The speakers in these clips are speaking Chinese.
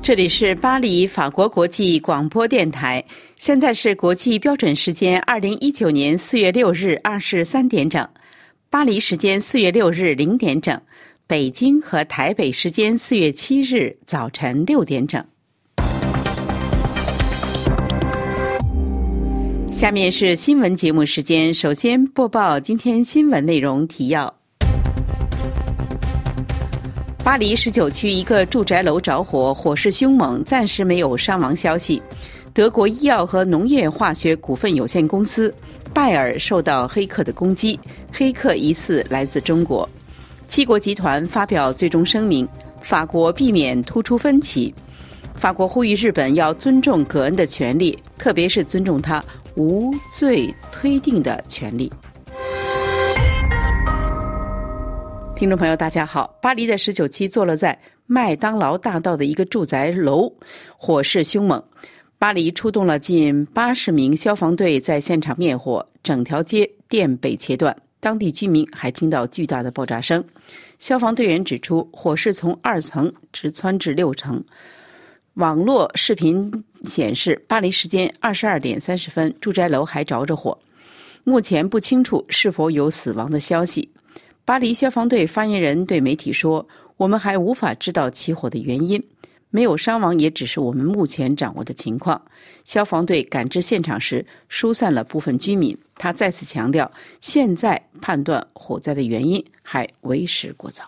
这里是巴黎法国国际广播电台，现在是国际标准时间2019年4月6日23点整，巴黎时间4月6日0点整，北京和台北时间4月7日早晨6点整。下面是新闻节目时间，首先播报今天新闻内容提要。巴黎19区一个住宅楼着火，火势凶猛，暂时没有伤亡消息。德国医药和农业化学股份有限公司拜耳受到黑客的攻击，黑客疑似来自中国。七国集团发表最终声明，法国避免突出分歧。法国呼吁日本要尊重葛恩的权利，特别是尊重他无罪推定的权利。听众朋友大家好，巴黎的19期坐落在麦当劳大道的一个住宅楼，火势凶猛。巴黎出动了近80名消防队在现场灭火，整条街电被切断，当地居民还听到巨大的爆炸声。消防队员指出，火势从2层直窜至6层。网络视频显示，巴黎时间22点30分，住宅楼还着着火。目前不清楚是否有死亡的消息。巴黎消防队发言人对媒体说，我们还无法知道起火的原因，没有伤亡也只是我们目前掌握的情况。消防队赶至现场时疏散了部分居民。他再次强调，现在判断火灾的原因还为时过早。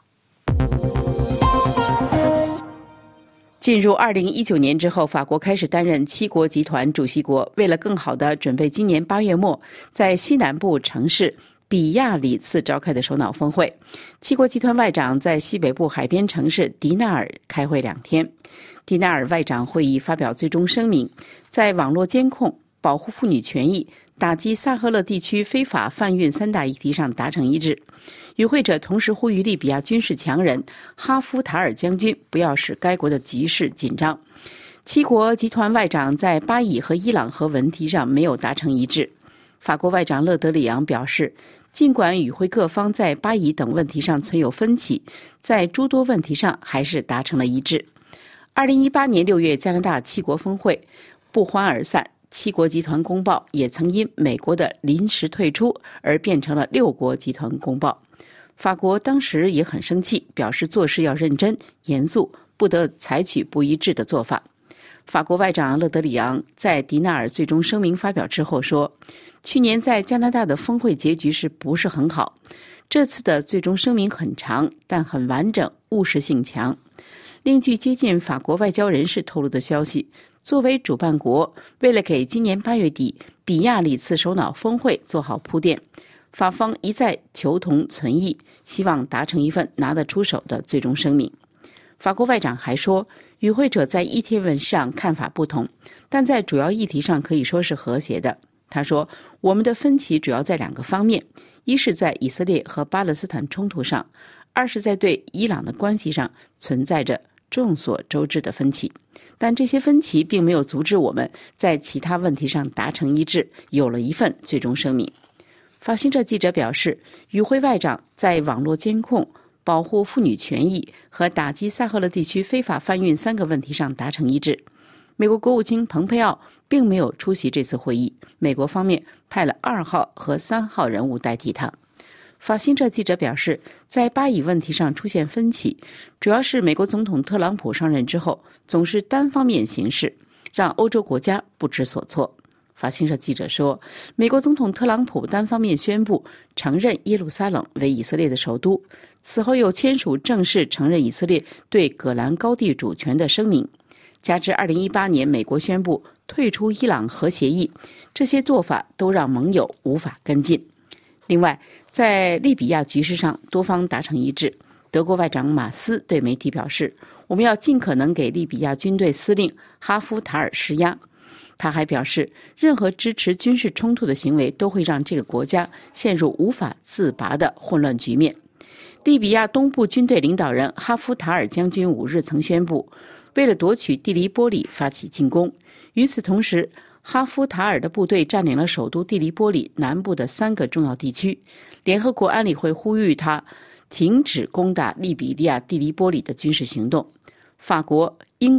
进入2019年之后，法国开始担任七国集团主席国。为了更好地准备今年8月末在西南部城市比亚里茨召开的首脑峰会，七国集团外长在西北部海边城市迪纳尔开会2天。迪纳尔外长会议发表最终声明，在网络监控、保护妇女权益、打击萨赫勒地区非法贩运3大议题上达成一致。与会者同时呼吁利比亚军事强人哈夫塔尔将军不要使该国的局势紧张。七国集团外长在巴以和伊朗核问题上没有达成一致。法国外长勒德里昂表示，尽管与会各方在巴以等问题上存有分歧，在诸多问题上还是达成了一致。2018年6月加拿大七国峰会不欢而散，七国集团公报也曾因美国的临时退出而变成了6国集团公报。法国当时也很生气，表示做事要认真严肃，不得采取不一致的做法。法国外长勒德里昂在迪纳尔最终声明发表之后说，去年在加拿大的峰会结局是不是很好？这次的最终声明很长，但很完整，务实性强。另据接近法国外交人士透露的消息，作为主办国，为了给今年8月底比亚里茨首脑峰会做好铺垫，法方一再求同存异，希望达成一份拿得出手的最终声明。法国外长还说，与会者在议题问上看法不同，但在主要议题上可以说是和谐的。他说，我们的分歧主要在2个方面，一是在以色列和巴勒斯坦冲突上，二是在对伊朗的关系上存在着众所周知的分歧。但这些分歧并没有阻止我们在其他问题上达成一致，有了一份最终声明。法新社记者表示，与会外长在网络监控、保护妇女权益和打击萨赫勒地区非法贩运3个问题上达成一致。美国国务卿蓬佩奥并没有出席这次会议，美国方面派了2号和3号人物代替他。法新社记者表示，在巴以问题上出现分歧，主要是美国总统特朗普上任之后总是单方面行事，让欧洲国家不知所措。法新社记者说，美国总统特朗普单方面宣布承认耶路撒冷为以色列的首都，此后又签署正式承认以色列对葛兰高地主权的声明，加之2018年美国宣布退出伊朗核协议，这些做法都让盟友无法跟进。另外，在利比亚局势上多方达成一致。德国外长马斯对媒体表示，我们要尽可能给利比亚军队司令哈夫塔尔施压。他还表示，任何支持军事冲突的行为都会让这个国家陷入无法自拔的混乱局面。利比亚东部军队领导人哈夫塔尔将军5日曾宣布，为了夺取蒂利波里发起进攻。与此同时，哈夫塔尔的部队占领了首都蒂利波里南部的3个重要地区。联合国安理会呼吁他停止攻打利比亚蒂利波里的军事行动。法国、英国、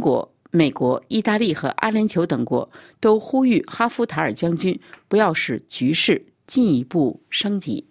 美国、意大利和阿联酋等国都呼吁哈夫塔尔将军不要使局势进一步升级。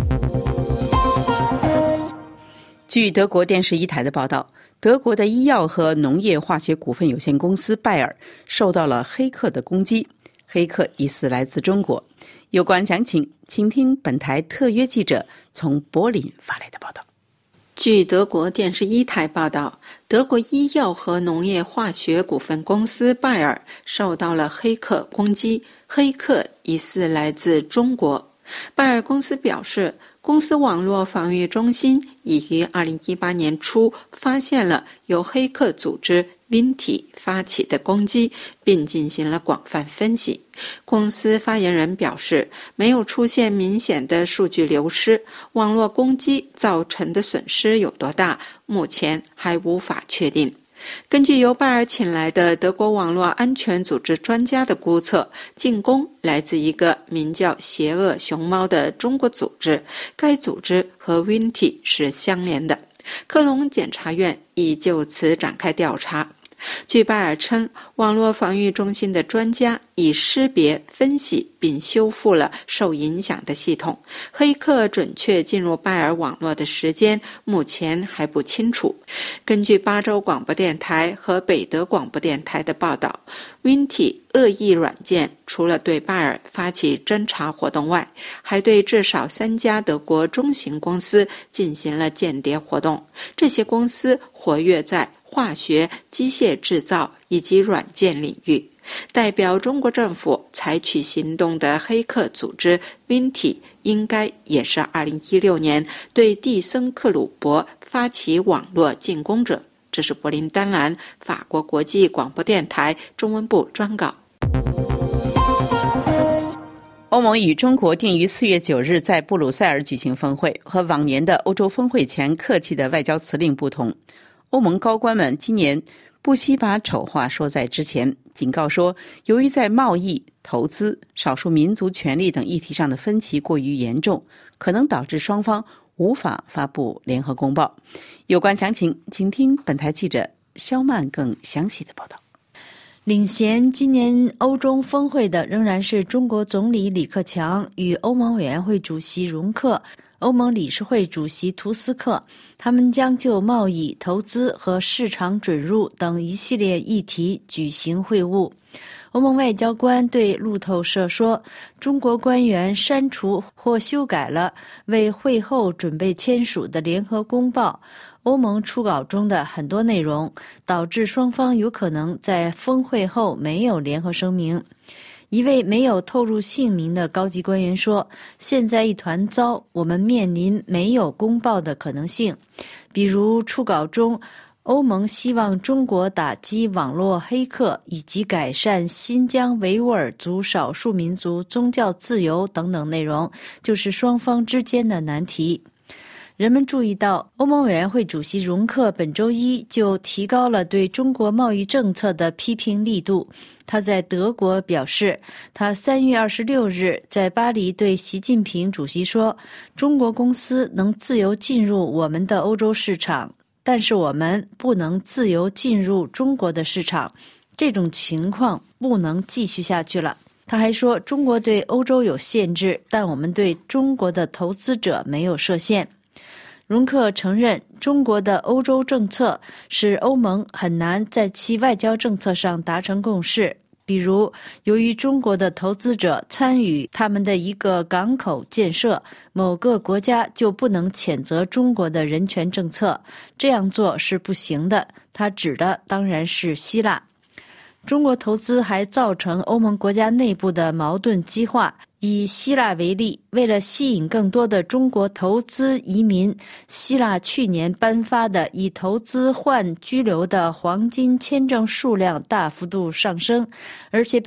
据德国电视一台的报道，德国的医药和农业化学股份有限公司拜耳受到了黑客的攻击，黑客疑似来自中国。有关详情，请听本台特约记者从柏林发来的报道。 据德国电视一台报道，德国医药和农业化学股份公司拜耳受到了黑客攻击，黑客疑似来自中国。拜耳公司表示，公司网络防御中心已于2018年初发现了由黑客组织 Vinti 发起的攻击，并进行了广泛分析。公司发言人表示，没有出现明显的数据流失，网络攻击造成的损失有多大，目前还无法确定。根据由拜耳请来的德国网络安全组织专家的估测，进攻来自一个名叫邪恶熊猫的中国组织，该组织和 Vinti 是相连的。科隆检察院已就此展开调查。据拜耳称，网络防御中心的专家已识别、分析并修复了受影响的系统。黑客准确进入拜耳网络的时间目前还不清楚。根据巴州广播电台和北德广播电台的报道， Vinti 恶意软件除了对拜耳发起侦查活动外，还对至少3家德国中型公司进行了间谍活动。这些公司活跃在化学、机械制造以及软件领域。代表中国政府采取行动的黑客组织 Vinti 应该也是2016年对蒂森克鲁伯发起网络进攻者。这是柏林丹兰法国国际广播电台中文部专稿。 欧盟与中国定于4月9日在布鲁塞尔举行峰会，和往年的欧洲峰会前客气的外交辞令不同，欧盟高官们今年不惜把丑话说在之前，警告说，由于在贸易、投资、少数民族权利等议题上的分歧过于严重，可能导致双方无法发布联合公报。有关详情，请听本台记者肖曼更详细的报道。 领衔今年欧中峰会的仍然是中国总理李克强与欧盟委员会主席容克、欧盟理事会主席图斯克，他们将就贸易、投资和市场准入等一系列议题举行会晤。欧盟外交官对路透社说，中国官员删除或修改了为会后准备签署的联合公报欧盟初稿中的很多内容，导致双方有可能在峰会后没有联合声明。一位没有透露姓名的高级官员说，现在一团糟，我们面临没有公报的可能性。比如初稿中，欧盟希望中国打击网络黑客以及改善新疆维吾尔族少数民族宗教自由等等内容，就是双方之间的难题。人们注意到，欧盟委员会主席容克本周一就提高了对中国贸易政策的批评力度。他在德国表示，他3月26日在巴黎对习近平主席说，中国公司能自由进入我们的欧洲市场，但是我们不能自由进入中国的市场，这种情况不能继续下去了。他还说，中国对欧洲有限制，但我们对中国的投资者没有设限。容克承认，中国的欧洲政策使欧盟很难在其外交政策上达成共识。比如，由于中国的投资者参与他们的一个港口建设，某个国家就不能谴责中国的人权政策，这样做是不行的。他指的当然是希腊。中国投资还造成欧盟国家内部的矛盾激化。以希腊为例，为了吸引更多的中国投资移民，希腊去年颁发的以投资换居留的黄金签证数量大幅度上升，而且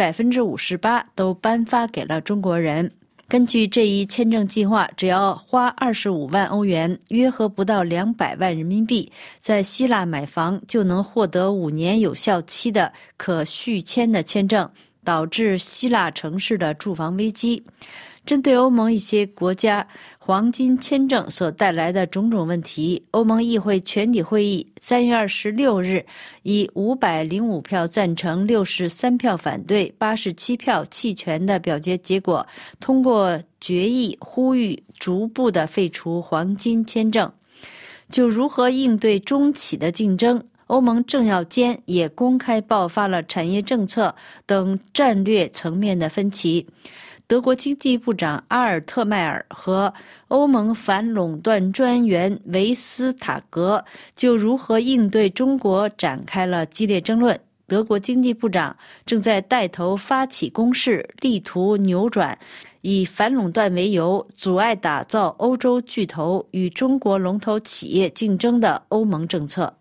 58%都颁发给了中国人。根据这一签证计划，只要花25万欧元，约合不到200万人民币，在希腊买房就能获得5年有效期的可续签的签证，导致希腊城市的住房危机。 针对欧盟一些国家黄金签证所带来的种种问题，欧盟议会全体会议3月26日以505票赞成、63票反对、87票弃权的表决结果，通过决议呼吁逐步的废除黄金签证。就如何应对中企的竞争，欧盟政要间也公开爆发了产业政策等战略层面的分歧。德国经济部长阿尔特迈尔和欧盟反垄断专员维斯塔格就如何应对中国展开了激烈争论。德国经济部长正在带头发起攻势，力图扭转以反垄断为由阻碍打造欧洲巨头与中国龙头企业竞争的欧盟政策。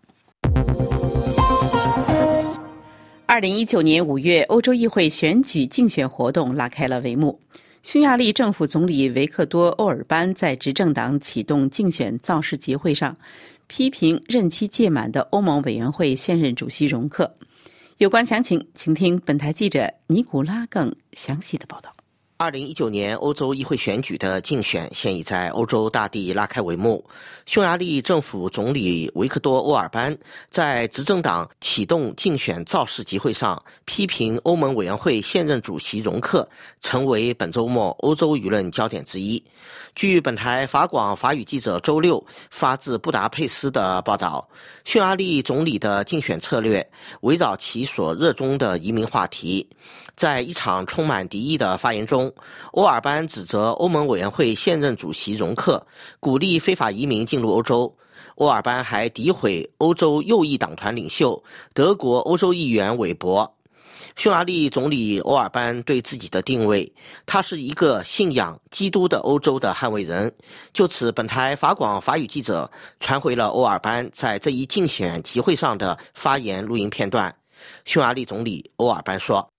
2019年5月，欧洲议会选举竞选活动拉开了帷幕。匈牙利政府总理维克多·欧尔班在执政党启动竞选造势集会上，批评任期届满的欧盟委员会现任主席容克。有关详情，请听本台记者尼古拉更详细的报道。 2019年欧洲议会选举的竞选现已在欧洲大地拉开帷幕。匈牙利政府总理维克多·欧尔班在执政党启动竞选造势集会上，批评欧盟委员会现任主席容克，成为本周末欧洲舆论焦点之一。据本台法广法语记者周六发自布达佩斯的报道，匈牙利总理的竞选策略围绕其所热衷的移民话题。在一场充满敌意的发言中，欧尔班指责欧盟委员会现任主席容克鼓励非法移民进入欧洲。欧尔班还诋毁欧洲右翼党团领袖德国欧洲议员韦伯。匈牙利总理欧尔班对自己的定位，他是一个信仰基督的欧洲的捍卫人。就此，本台法广法语记者传回了欧尔班在这一竞选集会上的发言录音片段。匈牙利总理欧尔班说，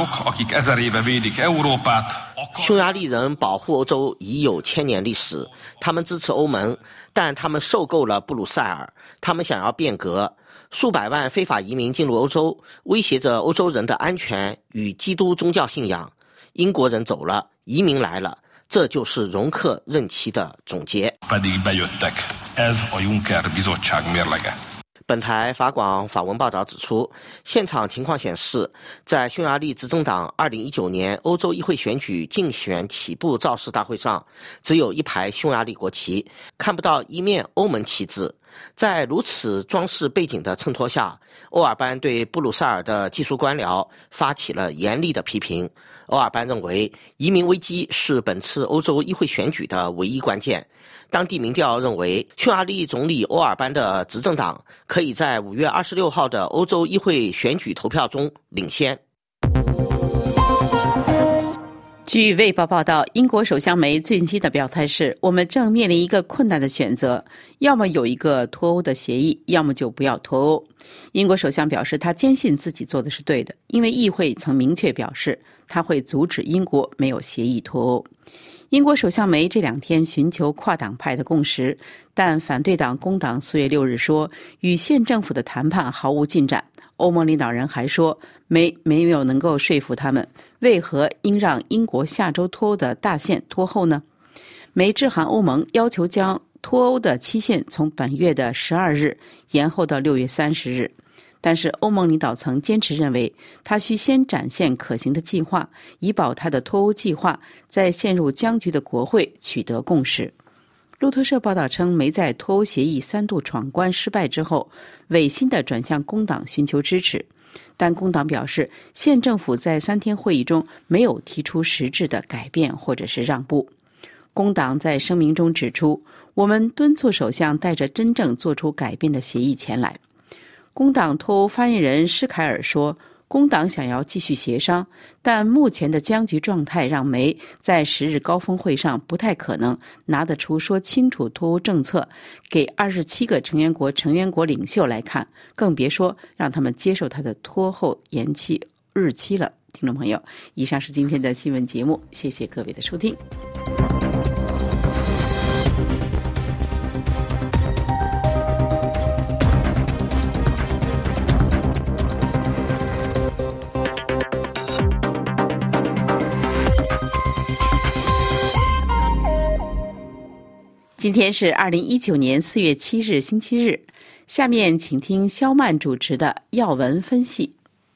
匈牙利人保护欧洲已有1000年历史，他们支持欧盟，但他们受够了布鲁塞尔，他们想要变革。数百万非法移民进入欧洲，威胁着欧洲人的安全与基督宗教信仰。英国人走了，移民来了，这就是容克任期的总结。本台法广法文报道指出，现场情况显示，在匈牙利执政党2019年欧洲议会选举竞选起步造势大会上，只有一排匈牙利国旗，看不到一面欧盟旗帜。在如此装饰背景的衬托下，欧尔班对布鲁塞尔的技术官僚发起了严厉的批评。欧尔班认为，移民危机是本次欧洲议会选举的唯一关键。当地民调认为，匈牙利总理欧尔班的执政党可以在5月26号的欧洲议会选举投票中领先。 据《卫报》报道，英国首相梅最近的表态是：我们正面临一个困难的选择，要么有一个脱欧的协议，要么就不要脱欧。英国首相表示，他坚信自己做的是对的，因为议会曾明确表示他会阻止英国没有协议脱欧。英国首相梅这2天寻求跨党派的共识，但反对党工党4月6日说，与县政府的谈判毫无进展。欧盟领导人还说，梅没有能够说服他们，为何应让英国下周脱欧的大限拖后呢？梅致函欧盟，要求将脱欧的期限从本月的12日延后到6月30日。但是欧盟领导层坚持认为，他需先展现可行的计划，以保他的脱欧计划在陷入僵局的国会取得共识。路透社报道称，梅在脱欧协议3度闯关失败之后，违心地转向工党寻求支持，但工党表示，县政府在3天会议中没有提出实质的改变或者是让步。工党在声明中指出，我们敦促首相带着真正做出改变的协议前来。工党脱欧发言人施凯尔说，工党想要继续协商，但目前的僵局状态让梅在10日高峰会上不太可能拿得出说清楚脱欧政策给27个成员国领袖来看，更别说让他们接受他的脱欧延期日期了。听众朋友，以上是今天的新闻节目，谢谢各位的收听。 今天是2019年4月7日星期日，下面请听肖曼主持的要闻分析。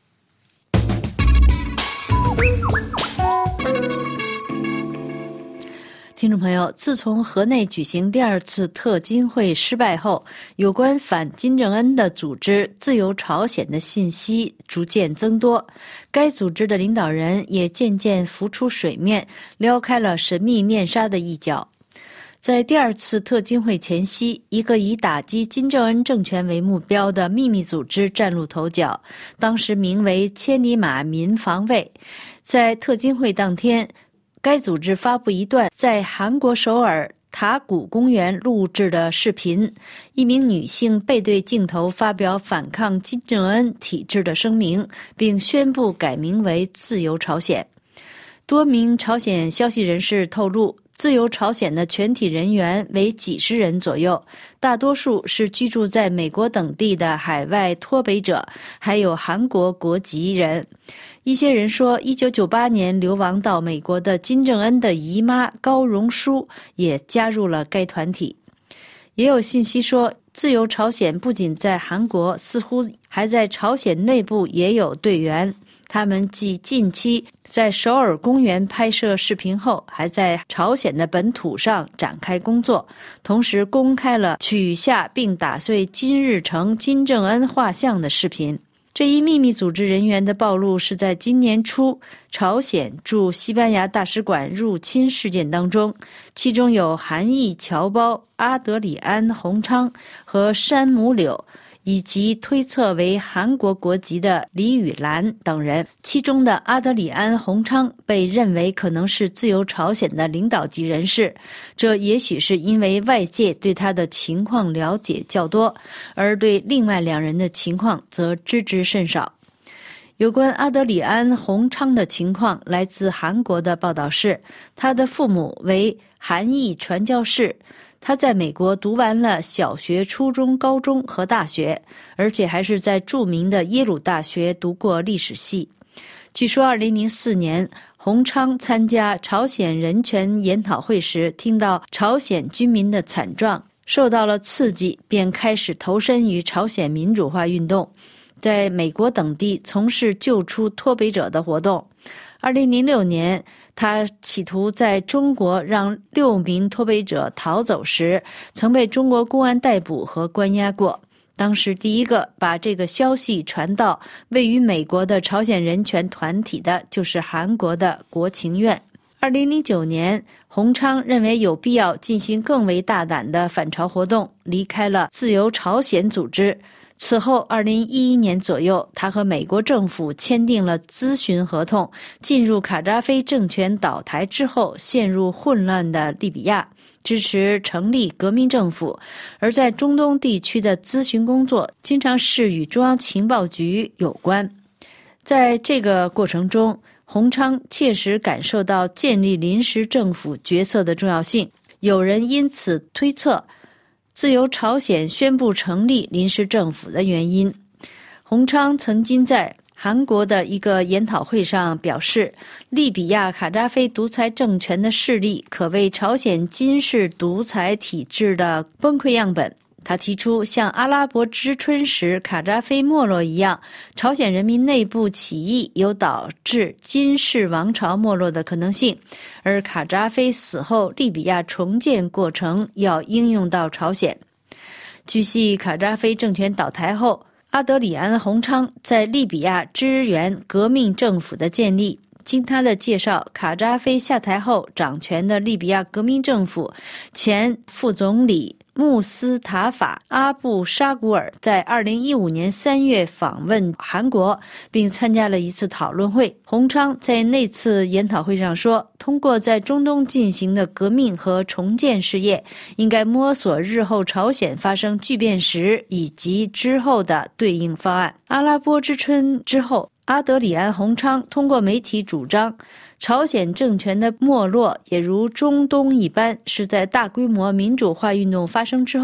听众朋友，自从河内举行第二次特金会失败后，有关反金正恩的组织自由朝鲜的信息逐渐增多，该组织的领导人也渐渐浮出水面，撩开了神秘面纱的一角。在第二次特金会前夕，一个以打击金正恩政权为目标的秘密组织崭露头角，当时名为千里马民防卫。在特金会当天，该组织发布一段在韩国首尔塔谷公园录制的视频，一名女性背对镜头发表反抗金正恩体制的声明，并宣布改名为自由朝鲜。多名朝鲜消息人士透露，自由朝鲜的全体人员为几十人左右，大多数是居住在美国等地的海外脱北者，还有韩国国籍人。一些人说，1998年流亡到美国的金正恩的姨妈高荣书也加入了该团体。也有信息说，自由朝鲜不仅在韩国，似乎还在朝鲜内部也有队员。他们继近期在首尔公园拍摄视频后，还在朝鲜的本土上展开工作，同时公开了取下并打碎金日成、金正恩画像的视频。这一秘密组织人员的暴露是在今年初朝鲜驻西班牙大使馆入侵事件当中，其中有韩裔侨胞阿德里安·洪昌和山姆柳，以及推测为韩国国籍的李雨兰等人。其中的阿德里安·洪昌被认为可能是自由朝鲜的领导级人士，这也许是因为外界对他的情况了解较多，而对另外两人的情况则知之甚少。有关阿德里安·洪昌的情况，来自韩国的报道是，他的父母为韩裔传教士，他在美国读完了小学、初中、高中和大学，而且还是在著名的耶鲁大学读过历史系。据说2004年，洪昌参加朝鲜人权研讨会时，听到朝鲜军民的惨状，受到了刺激，便开始投身于朝鲜民主化运动，在美国等地从事救出脱北者的活动。2006年，他企图在中国让6名脱北者逃走时，曾被中国公安逮捕和关押过。当时第一个把这个消息传到位于美国的朝鲜人权团体的，就是韩国的国情院。2009年，洪昌认为有必要进行更为大胆的反朝活动，离开了自由朝鲜组织。此后2011年左右，他和美国政府签订了咨询合同，进入卡扎菲政权倒台之后陷入混乱的利比亚，支持成立革命政府。而在中东地区的咨询工作经常是与中央情报局有关。在这个过程中，洪昌切实感受到建立临时政府角色的重要性，有人因此推测自由朝鲜宣布成立临时政府的原因。洪昌曾经在韩国的一个研讨会上表示，利比亚卡扎菲独裁政权的势力可谓朝鲜金氏独裁体制的崩溃样本。他提出，像阿拉伯之春时卡扎菲没落一样，朝鲜人民内部起义有导致金氏王朝没落的可能性，而卡扎菲死后利比亚重建过程要应用到朝鲜。据悉，卡扎菲政权倒台后，阿德里安·洪昌在利比亚支援革命政府的建立。经他的介绍，卡扎菲下台后掌权的利比亚革命政府前副总理穆斯塔法·阿布沙古尔在2015年3月访问韩国，并参加了一次讨论会。洪昌在那次研讨会上说，通过在中东进行的革命和重建事业，应该摸索日后朝鲜发生巨变时以及之后的对应方案。阿拉伯之春之后，阿德里安·洪昌通过媒体主张，朝鲜政权的没落也如中东一般，是在大规模民主化运动发生之后，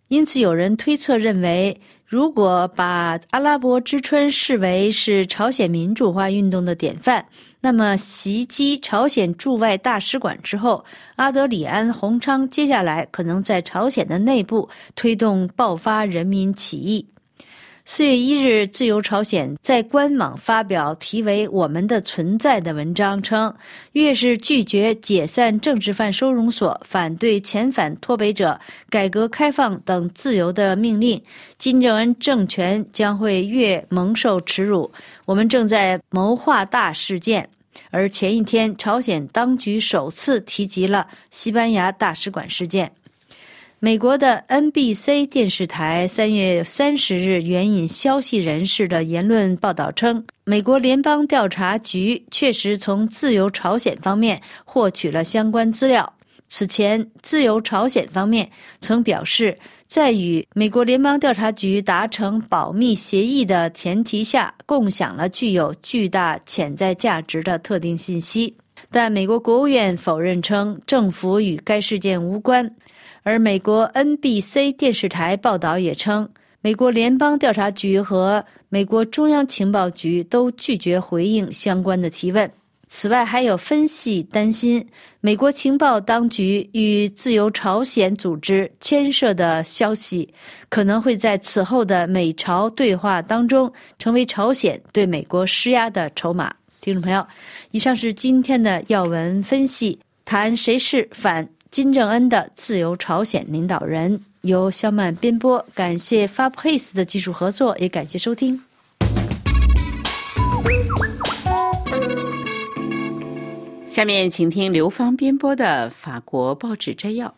因此有人推测认为，如果把阿拉伯之春视为是朝鲜民主化运动的典范，那么袭击朝鲜驻外大使馆之后，阿德里安·洪昌接下来可能在朝鲜的内部推动爆发人民起义。4月1日，自由朝鲜在官网发表题为《我们的存在》的文章，称越是拒绝解散政治犯收容所、反对遣返脱北者、改革开放等自由的命令，金正恩政权将会越蒙受耻辱。我们正在谋划大事件。而前一天，朝鲜当局首次提及了西班牙大使馆事件。美国的 NBC 电视台3月30日援引消息人士的言论报道称，美国联邦调查局确实从自由朝鲜方面获取了相关资料。此前，自由朝鲜方面曾表示，在与美国联邦调查局达成保密协议的前提下，共享了具有巨大潜在价值的特定信息。但美国国务院否认称，政府与该事件无关。而美国 NBC 电视台报道也称，美国联邦调查局和美国中央情报局都拒绝回应相关的提问。此外，还有分析担心，美国情报当局与自由朝鲜组织牵涉的消息，可能会在此后的美朝对话当中成为朝鲜对美国施压的筹码。听众朋友，以上是今天的要闻分析，谈谁是反金正恩的自由朝鲜领导人，由肖曼编播，感谢 Fabris 的技术合作，也感谢收听。 下面请听刘芳编播的法国报纸摘要。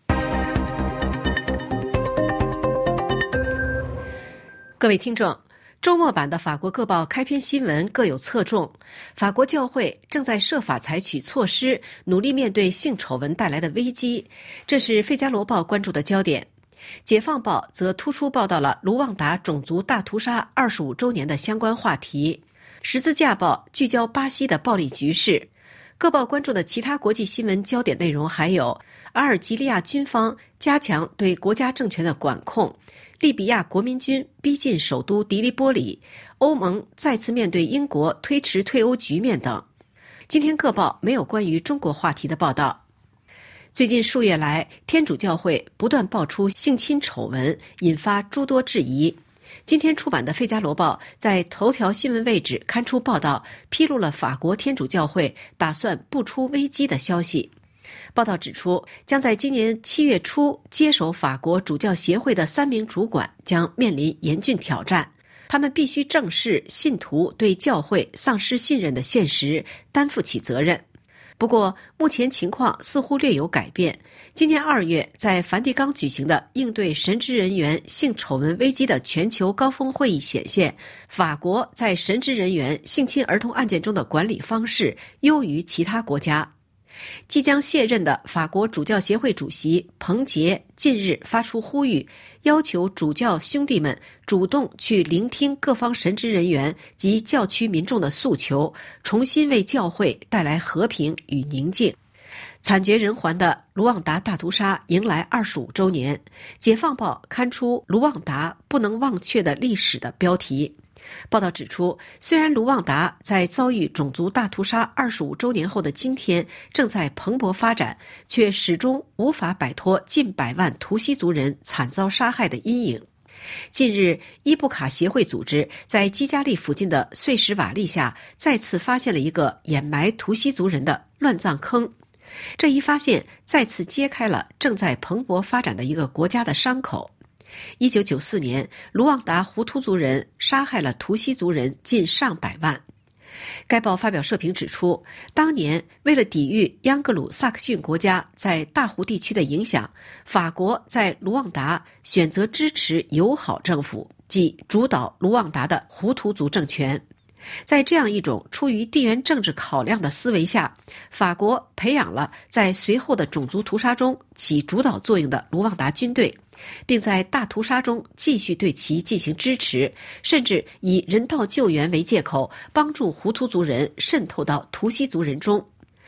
各位听众，周末版的法国各报开篇新闻各有侧重。法国教会正在设法采取措施，努力面对性丑闻带来的危机，这是《费加罗报》关注的焦点。解放报则突出报道了卢旺达种族大屠杀25周年的相关话题。十字架报聚焦巴西的暴力局势。各报关注的其他国际新闻焦点内容还有：阿尔及利亚军方加强对国家政权的管控，利比亚国民军逼近首都迪利波里，欧盟再次面对英国推迟退欧局面等。今天各报没有关于中国话题的报道。最近数月来，天主教会不断爆出性侵丑闻，引发诸多质疑。今天出版的《费加罗报》在头条新闻位置刊出报道，披露了法国天主教会打算不出危机的消息。报道指出，将在今年7月初接手法国主教协会的3名主管将面临严峻挑战，他们必须正视信徒对教会丧失信任的现实，担负起责任。不过，目前情况似乎略有改变。今年2月，在梵蒂冈举行的应对神职人员性丑闻危机的全球高峰会议显现，法国在神职人员性侵儿童案件中的管理方式优于其他国家。即将卸任的法国主教协会主席彭杰近日发出呼吁，要求主教兄弟们主动去聆听各方神职人员及教区民众的诉求，重新为教会带来和平与宁静。惨绝人寰的卢旺达大屠杀迎来25周年，解放报刊出卢旺达不能忘却的历史的标题。报道指出，虽然卢旺达在遭遇种族大屠杀25周年后的今天正在蓬勃发展，却始终无法摆脱近100万图西族人惨遭杀害的阴影。近日，伊布卡协会组织在基加利附近的碎石瓦砾下再次发现了一个掩埋图西族人的乱葬坑。这一发现再次揭开了正在蓬勃发展的一个国家的伤口。1994年，卢旺达胡图族人杀害了图西族人近上百万。该报发表社评指出，当年为了抵御央格鲁萨克逊国家在大湖地区的影响，法国在卢旺达选择支持友好政府，即主导卢旺达的胡图族政权。在这样一种出于地缘政治考量的思维下，法国培养了在随后的种族屠杀中起主导作用的卢旺达军队，并在大屠杀中继续对其进行支持，甚至以人道救援为借口，帮助胡图族人渗透到图西族人中。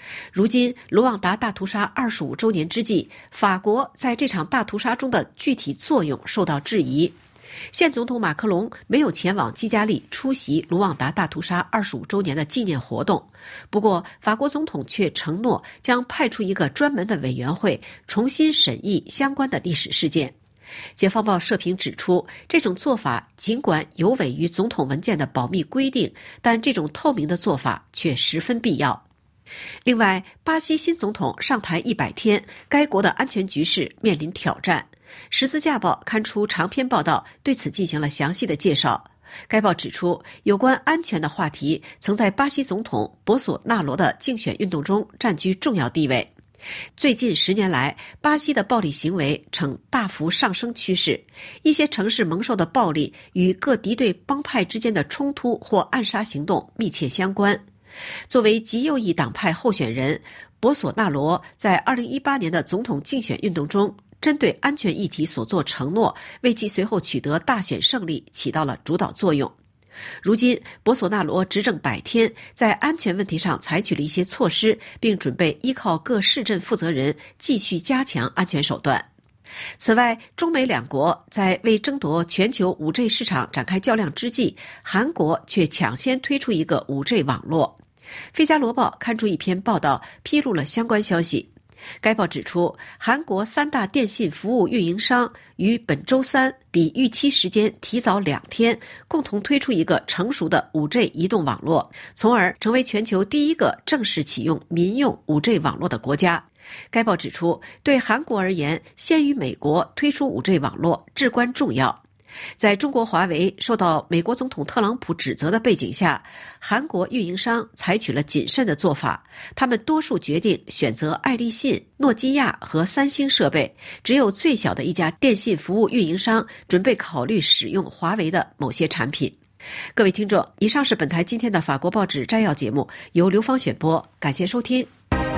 如今卢旺达大屠杀25周年之际，法国在这场大屠杀中的具体作用受到质疑。现总统马克龙没有前往基加利出席卢旺达大屠杀25周年的纪念活动，不过法国总统却承诺将派出一个专门的委员会重新审议相关的历史事件。解放报社评指出，这种做法尽管有违于总统文件的保密规定，但这种透明的做法却十分必要。另外，巴西新总统上台100天，该国的安全局势面临挑战。十字架报刊出长篇报道，对此进行了详细的介绍。该报指出，有关安全的话题曾在巴西总统博索纳罗的竞选运动中占据重要地位。最近10年来，巴西的暴力行为呈大幅上升趋势，一些城市蒙受的暴力与各敌对帮派之间的冲突或暗杀行动密切相关。作为极右翼党派候选人，博索纳罗在2018年的总统竞选运动中针对安全议题所作承诺，为其随后取得大选胜利起到了主导作用。如今，博索纳罗执政100天，在安全问题上采取了一些措施，并准备依靠各市镇负责人继续加强安全手段。此外，中美两国在为争夺全球 5G 市场展开较量之际，韩国却抢先推出一个 5G 网络。《费加罗报》刊出一篇报道，披露了相关消息。该报指出，韩国3大电信服务运营商于本周3比预期时间提早2天，共同推出一个成熟的 5G 移动网络，从而成为全球第一个正式启用民用 5G 网络的国家。该报指出，对韩国而言，先于美国推出 5G 网络至关重要。在中国华为受到美国总统特朗普指责的背景下，韩国运营商采取了谨慎的做法，他们多数决定选择爱立信、诺基亚和三星设备，只有最小的一家电信服务运营商准备考虑使用华为的某些产品。各位听众，以上是本台今天的法国报纸摘要节目，由刘芳选播，感谢收听。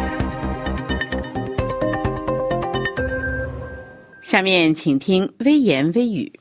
下面请听微言微语。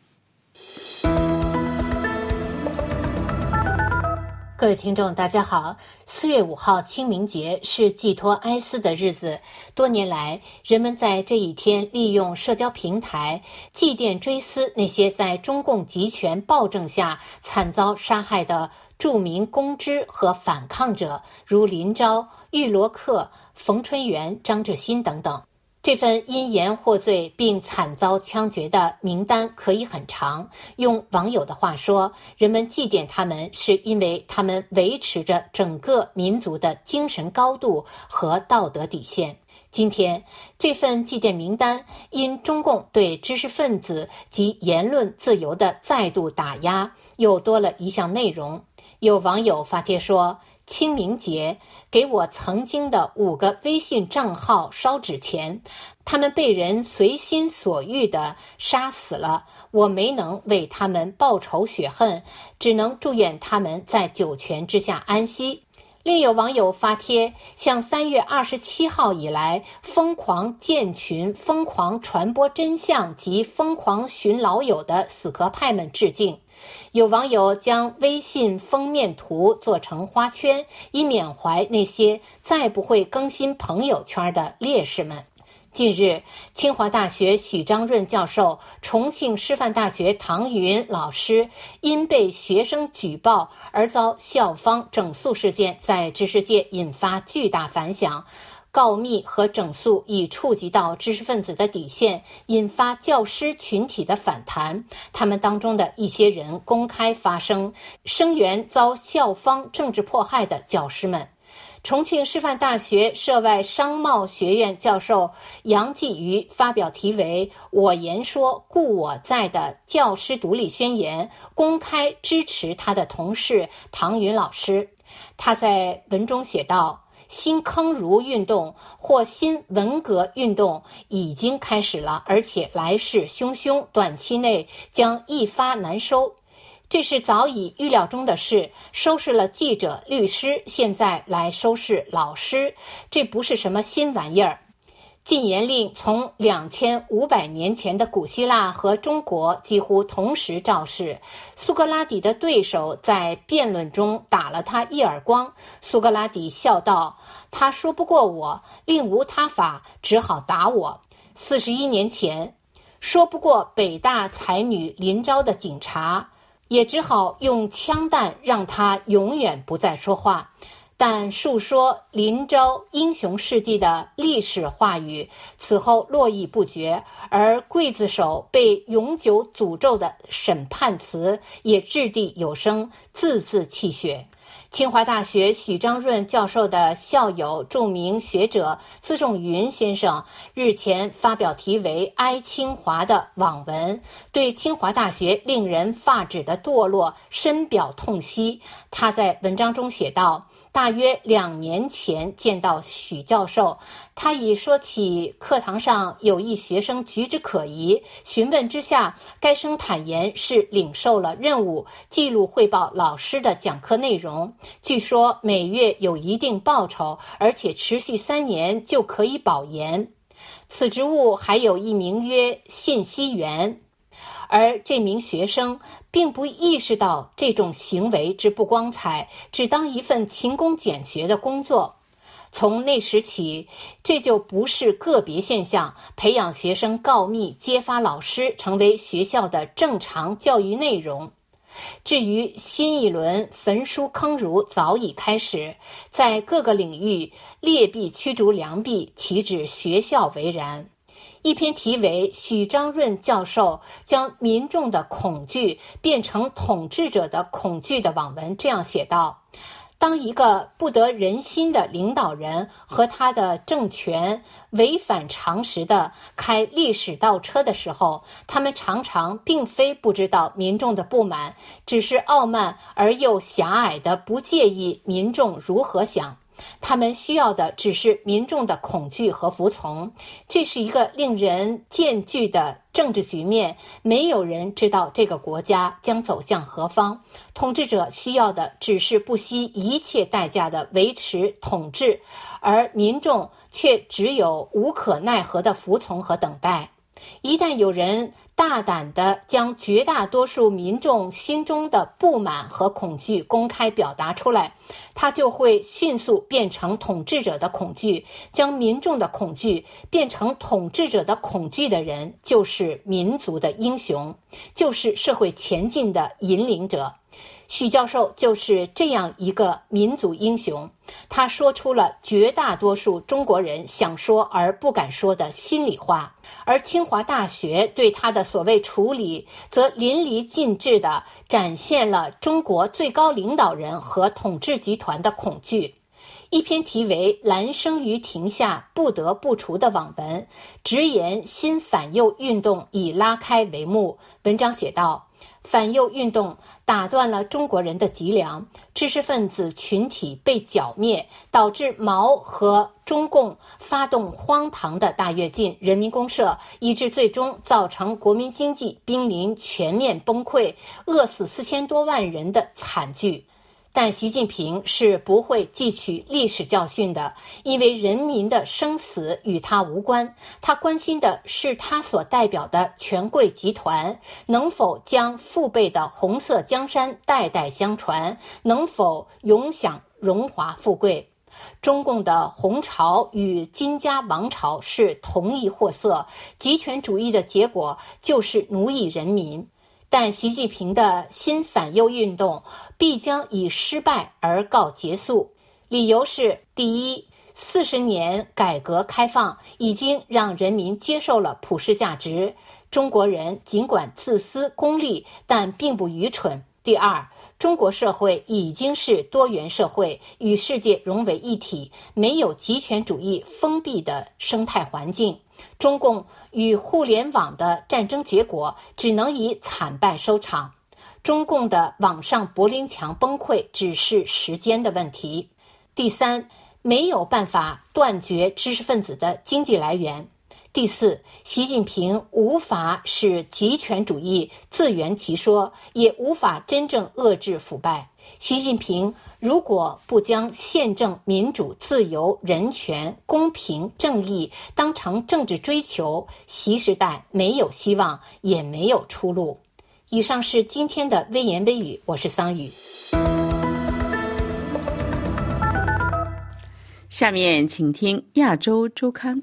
各位听众大家好，4月5号清明节是寄托哀思的日子。多年来，人们在这一天利用社交平台祭奠追思那些在中共集权暴政下惨遭杀害的著名公知和反抗者，如林昭、玉罗克、冯春元、张志新等等。这份因言获罪并惨遭枪决的名单可以很长，用网友的话说，人们祭奠他们是因为他们维持着整个民族的精神高度和道德底线。今天，这份祭奠名单因中共对知识分子及言论自由的再度打压，又多了一项内容。有网友发帖说，清明节给我曾经的5个微信账号烧纸钱，他们被人随心所欲地杀死了，我没能为他们报仇雪恨，只能祝愿他们在九泉之下安息。另有网友发帖向3月27号以来疯狂建群、疯狂传播真相及疯狂寻老友的死磕派们致敬。有网友将微信封面图做成花圈，以缅怀那些再不会更新朋友圈的烈士们。近日，清华大学许章润教授、重庆师范大学唐云老师因被学生举报而遭校方整肃事件，在知识界引发巨大反响。告密和整肃已触及到知识分子的底线，引发教师群体的反弹。他们当中的一些人公开发声，声援遭校方政治迫害的教师们。重庆师范大学涉外商贸学院教授杨继瑜发表题为“我言说故我在”的教师独立宣言，公开支持他的同事唐云老师。他在文中写道，新坑儒运动或新文革运动已经开始了，而且来势汹汹，短期内将一发难收。这是早已预料中的事，收拾了记者、律师，现在来收拾老师，这不是什么新玩意儿。 禁言令从2500年前的古希腊和中国几乎同时照示。苏格拉底的对手在辩论中打了他一耳光，苏格拉底笑道：“他说不过我，另无他法，只好打我。”41年前，说不过北大才女林昭的警察，也只好用枪弹让他永远不再说话。但述说林昭英雄事迹的历史话语此后络绎不绝，而刽子手被永久诅咒的审判词也掷地有声，字字泣血。清华大学许章润教授的校友、著名学者资仲云先生日前发表题为《哀清华》的网文，对清华大学令人发指的堕落深表痛惜。他在文章中写道：大约2年前见到许教授，他已说起课堂上有一学生举止可疑，询问之下，该生坦言是领受了任务，记录汇报老师的讲课内容。据说每月有一定报酬，而且持续3年就可以保研。此职务还有一名曰信息员。而这名学生并不意识到这种行为之不光彩，只当一份勤工俭学的工作。从那时起，这就不是个别现象，培养学生告密、揭发老师成为学校的正常教育内容。至于新一轮焚书坑儒早已开始，在各个领域劣币驱逐良币，岂止学校为然。一篇题为《许章润教授将民众的恐惧变成统治者的恐惧》的网文这样写道：当一个不得人心的领导人和他的政权违反常识地开历史倒车的时候，他们常常并非不知道民众的不满，只是傲慢而又狭隘地不介意民众如何想。他们需要的只是民众的恐惧和服从。这是一个令人艰巨的政治局面，没有人知道这个国家将走向何方。统治者需要的只是不惜一切代价的维持统治，而民众却只有无可奈何的服从和等待。一旦有人大胆地将绝大多数民众心中的不满和恐惧公开表达出来，他就会迅速变成统治者的恐惧，将民众的恐惧变成统治者的恐惧的人，就是民族的英雄，就是社会前进的引领者。许教授就是这样一个民族英雄，他说出了绝大多数中国人想说而不敢说的心里话，而清华大学对他的所谓处理，则淋漓尽致地展现了中国最高领导人和统治集团的恐惧。一篇题为《兰生于庭下不得不除》的网文，直言新反右运动以拉开帷幕。文章写道：反右运动打断了中国人的脊梁，知识分子群体被剿灭，导致毛和中共发动荒唐的大跃进、人民公社，以致最终造成国民经济濒临全面崩溃，饿死4000多万人的惨剧。但习近平是不会汲取历史教训的，因为人民的生死与他无关，他关心的是他所代表的权贵集团能否将父辈的红色江山代代相传，能否永享荣华富贵。中共的红潮与金家王朝是同一货色，极权主义的结果就是奴役人民。但习近平的新反右运动必将以失败而告结束，理由是：第一，40年改革开放已经让人民接受了普世价值，中国人尽管自私功利，但并不愚蠢。第二，中国社会已经是多元社会，与世界融为一体，没有极权主义封闭的生态环境。中共与互联网的战争结果只能以惨败收场，中共的网上柏林墙崩溃只是时间的问题。第三，没有办法断绝知识分子的经济来源。 第四，习近平无法使极权主义自圆其说，也无法真正遏制腐败。习近平如果不将宪政、民主、自由、人权、公平、正义当成政治追求，习时代没有希望，也没有出路。以上是今天的微言微语，我是桑宇。 下面请听亚洲周刊。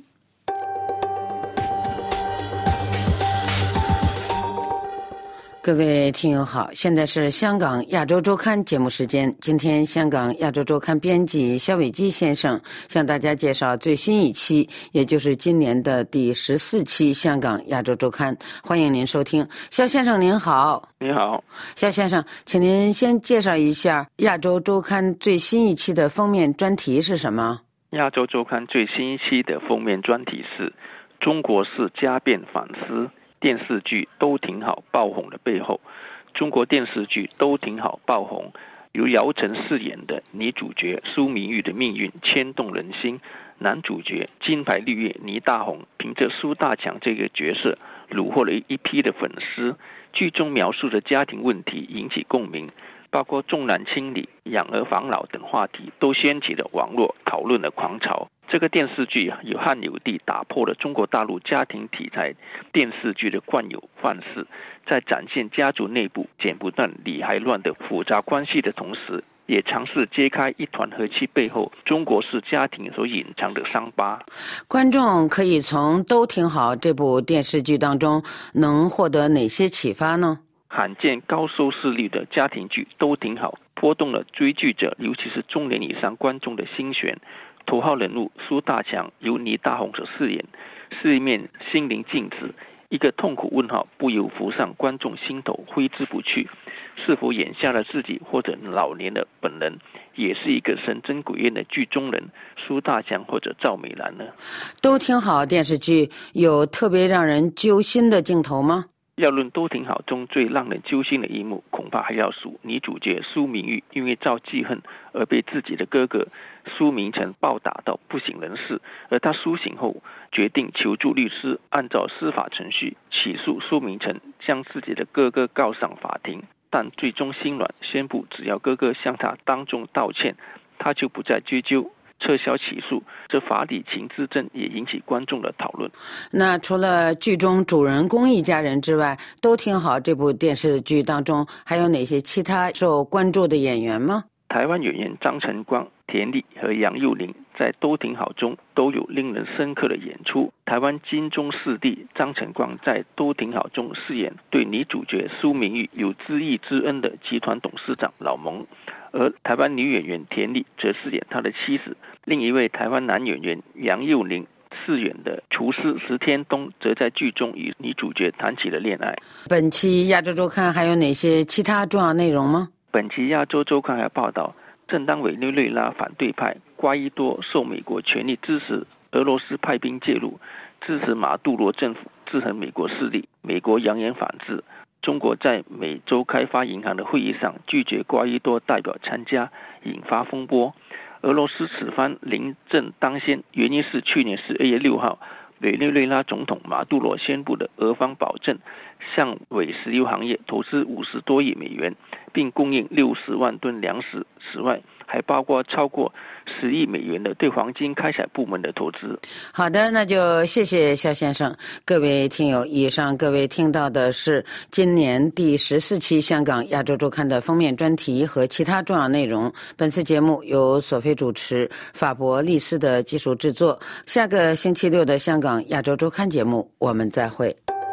各位听友好，现在是香港亚洲周刊节目时间。今天香港亚洲周刊编辑肖伟基先生向大家介绍最新一期，也就是今年的第14期香港亚洲周刊。欢迎您收听。肖先生您好。 你好。 肖先生，请您先介绍一下亚洲周刊最新一期的封面专题是什么？ 亚洲周刊最新一期的封面专题是中国式家变反思，电视剧都挺好爆红的背后。中国电视剧都挺好爆红，由姚晨饰演的女主角苏明玉的命运牵动人心，男主角金牌绿叶倪大红凭着苏大强这个角色虏获了一批的粉丝。剧中描述的家庭问题引起共鸣，包括重男轻女、养儿防老等话题都掀起了网络讨论的狂潮。这个电视剧有汉有地，打破了中国大陆家庭题材电视剧的惯有范式，在展现家族内部剪不断理还乱的复杂关系的同时，也尝试揭开一团和气背后中国式家庭所隐藏的伤疤。 观众可以从都挺好这部电视剧当中能获得哪些启发呢？ 罕见高收视率的家庭剧都挺好，波动了追剧者尤其是中年以上观众的心弦。头号人物苏大强由倪大红所饰演，是一面心灵镜子，一个痛苦问号不由浮上观众心头，挥之不去。是否眼下的自己或者老年的本人也是一个神憎鬼厌的剧中人，苏大强或者赵美兰呢？ 都挺好电视剧有特别让人揪心的镜头吗？ 要论都挺好中最让人揪心的一幕，恐怕还要数女主角苏明玉因为遭记恨而被自己的哥哥苏明成暴打到不省人事，而他苏醒后决定求助律师，按照司法程序起诉苏明成，将自己的哥哥告上法庭，但最终心软，宣布只要哥哥向他当众道歉，他就不再追究，撤销起诉。这法理情之争也引起观众的讨论。 那除了剧中主人公一家人之外，都挺好这部电视剧当中还有哪些其他受关注的演员吗？ 台湾演员张晨光、田丽和杨佑宁在都挺好中都有令人深刻的演出。台湾金钟四弟张晨光在都挺好中饰演对女主角苏明玉有知遇之恩的集团董事长老蒙，而台湾女演员田丽则饰演她的妻子。另一位台湾男演员杨佑宁饰演的厨师石天东则在剧中与女主角谈起了恋爱。 本期亚洲周刊还有哪些其他重要内容吗？ 本期亚洲周刊还报道，正当委内瑞拉反对派瓜伊多受美国全力支持，俄罗斯派兵介入，支持马杜罗政府制衡美国势力。美国扬言反制。中国在美洲开发银行的会议上拒绝瓜伊多代表参加，引发风波。俄罗斯此番临阵当先，原因是去年11月6号委内瑞拉总统马杜罗宣布的俄方保证向委石油行业投资50多亿美元，并供应60万吨粮食。此外还包括超过10亿美元的对黄金开采部门的投资。 好的，那就谢谢肖先生。各位听友，以上各位听到的是今年第14期香港亚洲周刊的封面专题和其他重要内容。本次节目由索菲主持，法博利斯的技术制作。下个星期六的香港亚洲周刊节目我们再会。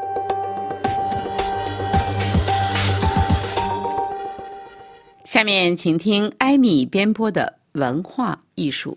下面请听艾米编播的文化艺术。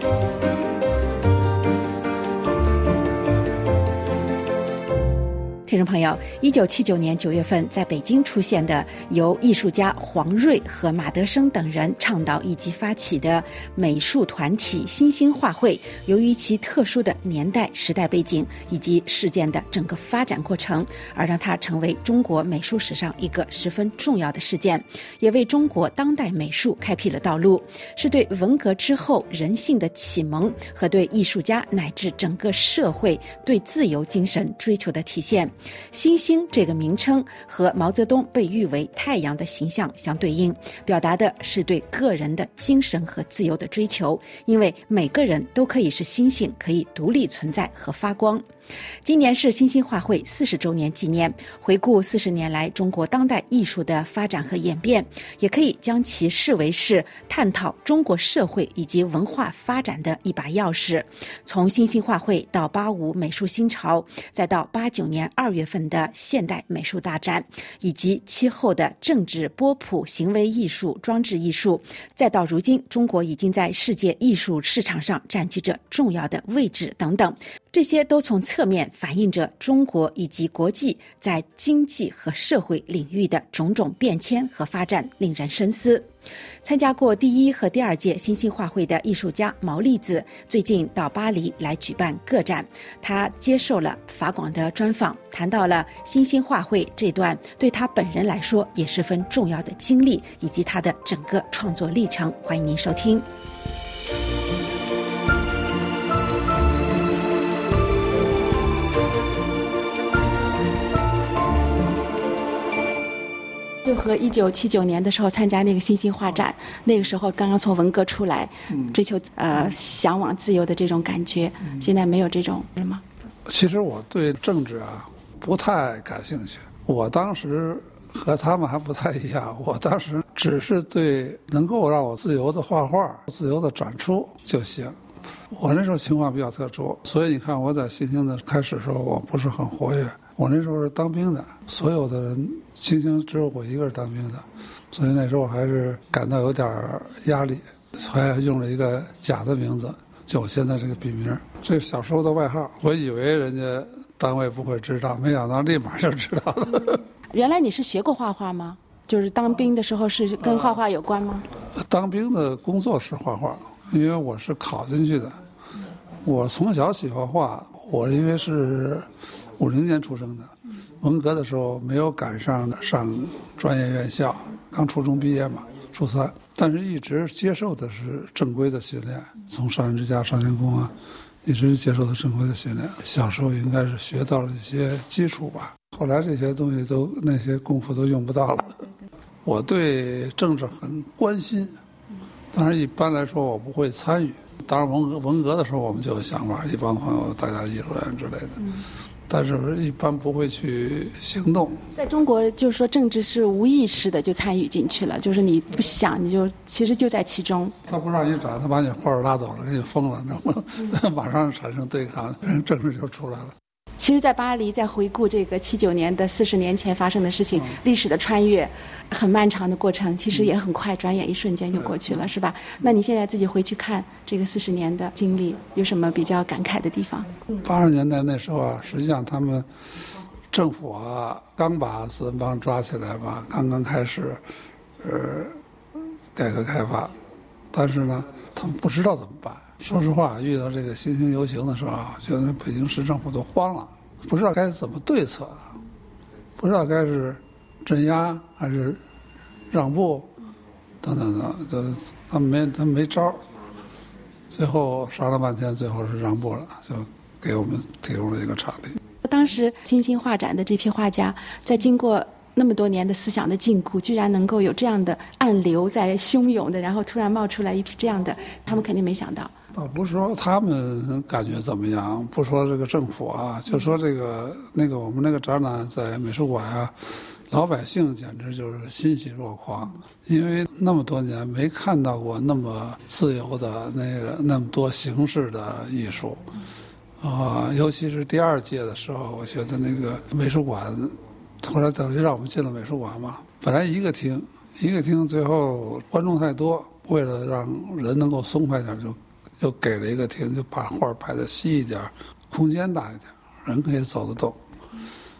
听听众朋友，1979年9月份在北京出现的由艺术家黄瑞和马德生等人倡导以及发起的美术团体新兴画会，由于其特殊的年代、时代背景以及事件的整个发展过程，而让它成为中国美术史上一个十分重要的事件，也为中国当代美术开辟了道路，是对文革之后人性的启蒙和对艺术家乃至整个社会对自由精神追求的体现。新兴这个名称和毛泽东被誉为太阳的形象相对应，表达的是对个人的精神和自由的追求，因为每个人都可以是星星，可以独立存在和发光。今年是新兴画会40周年纪念，回顾40年来中国当代艺术的发展和演变，也可以将其视为是探讨中国社会以及文化发展的一把钥匙。从新兴画会到85美术新潮，再到89年2月份的现代美术大展，以及其后的政治波普、行为艺术、装置艺术，再到如今中国已经在世界艺术市场上占据着重要的位置等等，这些都从侧面反映着中国以及国际在经济和社会领域的种种变迁和发展，令人深思。参加过第1和第2届新兴画会的艺术家毛利子最近到巴黎来举办个展，他接受了法广的专访，谈到了新兴画会这段对他本人来说也十分重要的经历，以及他的整个创作历程。欢迎您收听。 就和1979年的时候参加那个新兴画展，那个时候刚刚从文革出来，追求向往自由的这种感觉，现在没有这种了吗？ 其实我对政治不太感兴趣，我当时和他们还不太一样，我当时只是对能够让我自由的画画、自由的展出就行。我那时候情况比较特殊，所以你看我在新兴的开始的时候我不是很活跃，我那时候是当兵的，所有的人新兴只有我一个是当兵的，所以那时候还是感到有点压力，还用了一个假的名字，就我现在这个笔名，这是小时候的外号。我以为人家单位不会知道，没想到立马就知道了。 原来你是学过画画吗？就是当兵的时候是跟画画有关吗？ 当兵的工作是画画，因为我是考进去的。我从小喜欢画，我因为是50年出生的，文革的时候没有赶上上专业院校，刚初中毕业嘛，初3，但是一直接受的是正规的训练，从少年之家、少年宫一直接受的正规的训练。小时候应该是学到了一些基础吧，后来这些东西那些功夫都用不到了。我对政治很关心，但是一般来说我不会参与。当然文革的时候我们就有想法，一帮朋友大家议论之类的，但是一般不会去行动。 在中国就是说政治是无意识的就参与进去了，就是你不想你就其实就在其中。 他不让你展，他把你画拉走了，给你封了，马上产生对抗，政治就出来了。 其实在巴黎在回顾这个79年的40年前发生的事情，历史的穿越很漫长的过程，其实也很快，转眼一瞬间就过去了，是吧？那你现在自己回去看这个40年的经历，有什么比较感慨的地方 ？80年代那时候实际上他们政府刚把四人帮抓起来吧，刚刚开始改革开放，但是呢他们不知道怎么办。说实话，遇到这个新兴游行的时候，觉得北京市政府都慌了，不知道该怎么对策，不知道该是镇压还是让步等等等，他们没招，最后商量半天，最后是让步了，就给我们提供了一个场地。 当时新兴画展的这批画家，在经过那么多年的思想的禁锢，居然能够有这样的暗流在汹涌的，然后突然冒出来一批这样的，他们肯定没想到。 倒不是说他们感觉怎么样，不说这个政府就说这个我们那个展览在美术馆老百姓简直就是欣喜若狂，因为那么多年没看到过那么自由的那么多形式的艺术尤其是第2届的时候，我觉得那个美术馆后来等于让我们进了美术馆嘛，本来一个厅，最后观众太多，为了让人能够松快点，就又给了一个厅，就把画摆得细一点，空间大一点，人可以走得动。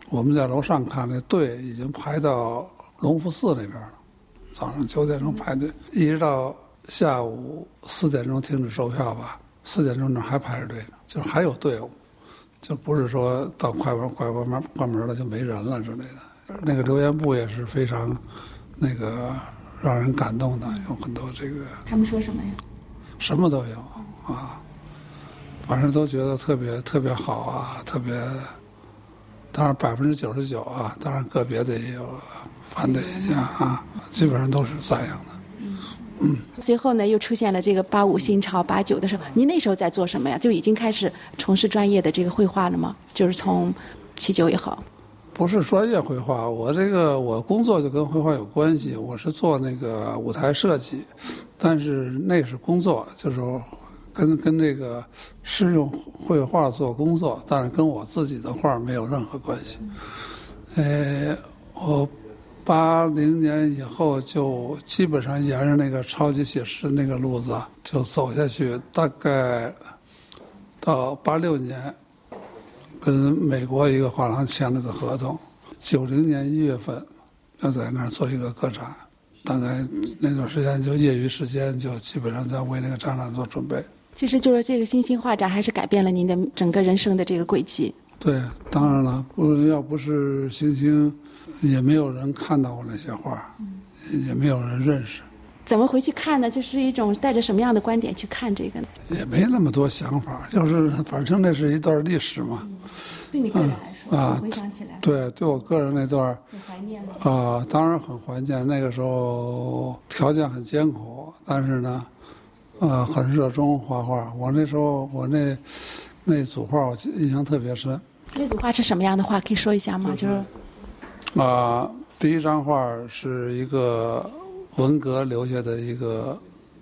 我们在楼上看那队已经排到隆福寺那边了，早上9点钟排队，一直到下午4点钟停止售票吧，4点钟那还排着队呢，就是还有队伍，就不是说到快关门了就没人了之类的。那个留言簿也是非常那个让人感动的，有很多这个。 他们说什么呀？ 什么都有啊，反正都觉得特别好啊，特别。当然99%啊，当然个别的也有反对意见啊，基本上都是赞扬的。 随后呢，又出现了这个85新潮、89的时候，您那时候在做什么呀？就已经开始从事专业的这个绘画了吗？就是从79以后。 不是专业绘画，我工作就跟绘画有关系，我是做那个舞台设计，但是那是工作，就是跟这个是用绘画做工作，但是跟我自己的画没有任何关系。我80年以后就基本上沿着那个超级写实那个路子就走下去，大概到86年跟美国一个画廊签了个合同，90年1月份要在那儿做一个个展，大概那段时间就业余时间就基本上在为那个展览做准备。 其实就是这个新兴画展还是改变了您的整个人生的这个轨迹。 对，当然了，要不是新兴，也没有人看到我那些画，也没有人认识。 怎么回去看呢？就是一种带着什么样的观点去看这个呢？ 也没那么多想法，就是反正那是一段历史嘛。 对你个人来说，回想起来， 对我个人那段很怀念吗？ 当然很怀念。那个时候条件很艰苦，但是呢，很热衷画画。我那时候那组画我印象特别深。 那组画是什么样的画？可以说一下吗？就是第一张画是一个文革留下的一个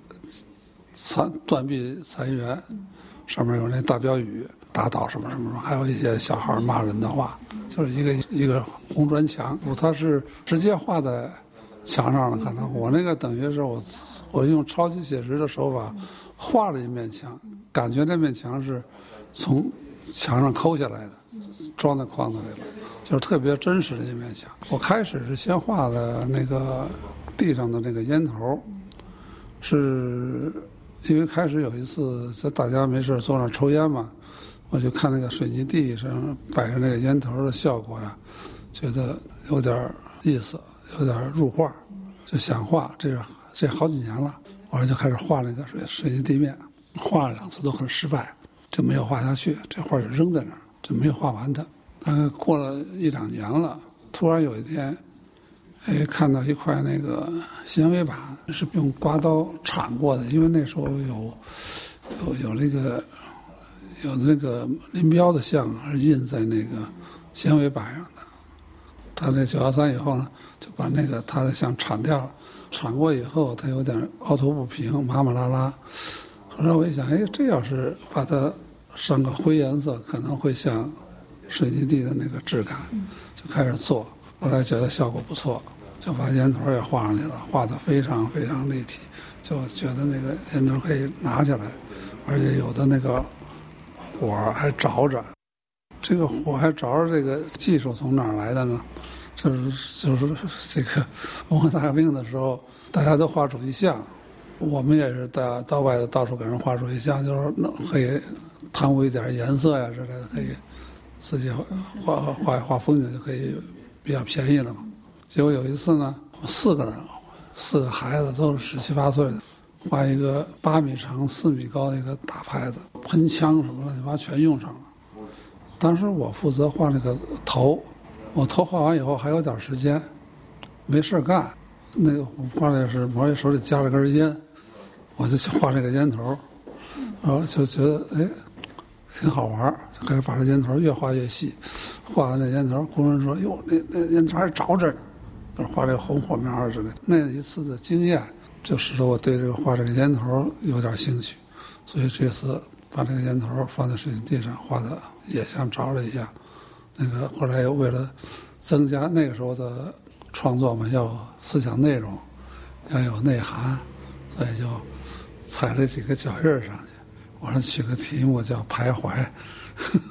断壁残垣，上面有那大标语打倒什么什么，还有一些小孩骂人的话，就是一个红砖墙，它是直接画在墙上了。可能我那个等于是我用超级写实的手法画了一面墙，感觉那面墙是从墙上抠下来的，装在框子里了，就是特别真实的一面墙。我开始是先画的那个地上的那个烟头，是因为开始有一次在大家没事坐那抽烟嘛，我就看那个水泥地上摆着那个烟头的效果呀，觉得有点意思，有点入画，就想画。这好几年了，我就开始画那个水泥地面，画了2次都很失败，就没有画下去，这画就扔在那儿，就没有画完它。大概过了1、2年了，突然有一天，看到一块那个纤维板是用刮刀铲过的，因为那时候有那个林彪的像是印在那个纤维板上的。他那913以后呢，就把那个他的像铲掉了，铲过以后它有点凹凸不平，麻麻拉拉。后来我一想，这要是把它上个灰颜色，可能会像水泥地的那个质感，就开始做。后来觉得效果不错，就把烟头也画上去了，画得非常非常立体，就觉得那个烟头可以拿起来，而且有的那个火还着着。这个火还着着，这个技术从哪儿来的呢？就是这个文化大革命的时候，大家都画主席像，我们也是到外头到处给人画主席像，就是可以贪污一点颜色呀之类的，可以自己画风景就可以比较便宜了嘛。结果有一次呢，4个人，4个孩子都是17、18岁的，画一个8米长、4米高的一个大牌子，喷枪什么乱七八糟全用上了。当时我负责画那个头，我头画完以后还有点时间，没事干。那个我画的是我手里夹了根烟，我就去画这个烟头，然后就觉得挺好玩，就开始把这烟头越画越细。画完这烟头，工人说：“哟，那烟头还着着呢。”就是画这个红火苗之类的。那一次的经验，就使得我对这个画这个烟头有点兴趣，所以这次把这个烟头放在水泥地上画的也像着了一样。那个后来又为了增加那个时候的创作嘛，要有思想内容，要有内涵，所以就踩了几个脚印上去。我说取个题目叫徘徊，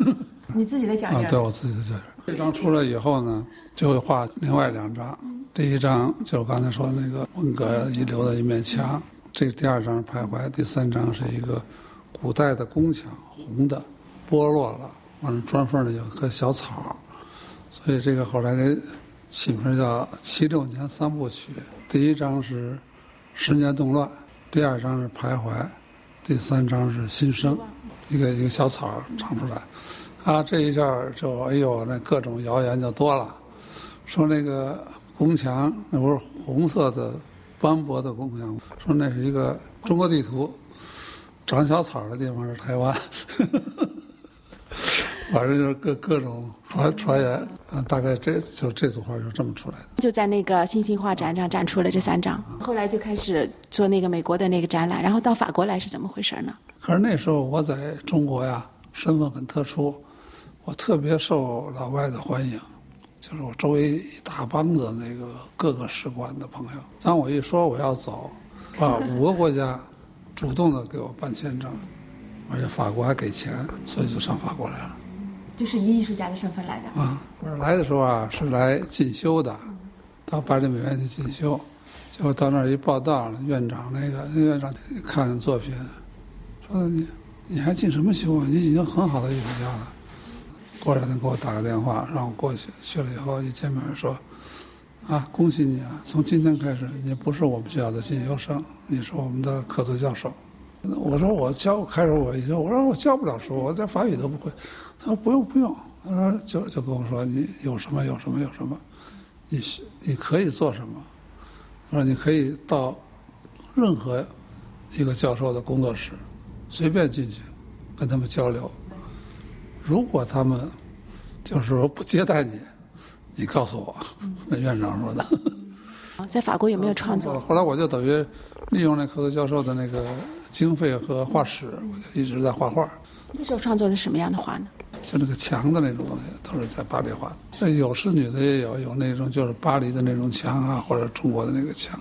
你自己的脚印？ 对，我自己的脚印。这张出来以后呢，就会画另外2张。第一张就是我刚才说的那个文革遗留的一面墙，这第2张是徘徊，第3张是一个古代的宫墙，红的，剥落了，完了砖缝里有棵小草，所以这个后来给起名叫76年3部曲。第1章是10年动乱，第2章是徘徊，第3章是新生，一个小草长出来。这一下就那各种谣言就多了，说那个宫墙那不是红色的斑驳的宫墙，说那是一个中国地图，长小草的地方是台湾。反正就是各种传言，大概这组画就这么出来的。 就在那个新兴画展上展出了这3张，后来就开始做那个美国的那个展览，然后到法国来是怎么回事呢？ 可是那时候我在中国呀，身份很特殊，我特别受老外的欢迎，就是我周围一大帮子那个各个使馆的朋友。当我一说我要走，5个国家主动的给我办签证，而且法国还给钱，所以就上法国来了。 就是以艺术家的身份来的我是来的时候是来进修的，到巴黎美院去进修，结果到那儿一报道了，院长那院长看作品，说你还进什么修啊？你已经很好的艺术家了。过2天给我打个电话，让我过去了以后一见面说，恭喜你啊！从今天开始，你不是我们学校的进修生，你是我们的客座教授。我说我教不了书，我连法语都不会。他说不用，他说就跟我说你有什么，你可以做什么。他说你可以到任何一个教授的工作室，随便进去跟他们交流。如果他们就是说不接待你，你告诉我。那院长说的。 在法国有没有创作？ 后来我就等于利用那客座教授的那个经费和画室，我就一直在画画。 那时候创作的什么样的画呢？ 就那个墙的那种东西，都是在巴黎画的。有仕女的也有那种就是巴黎的那种墙或者中国的那个墙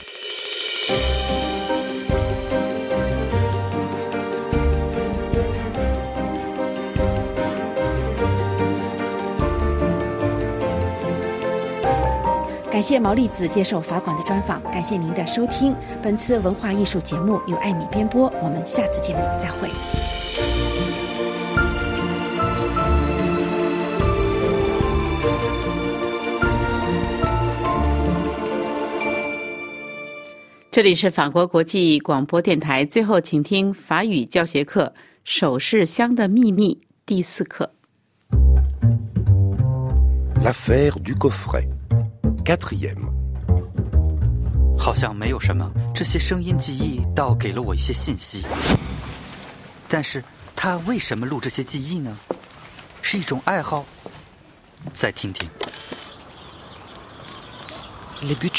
感谢毛利子接受法广的专访，感谢您的收听。本次文化艺术节目由艾米编播，我们下次节目再会。 这里是法国国际广播电台，最后请听法语教学课《首饰箱的秘密》第4课。 L'affaire du coffret, 4e。 好像没有什么，这些声音记忆倒给了我一些信息。但是他为什么录这些记忆呢？是一种爱好？再听听。 Les buts de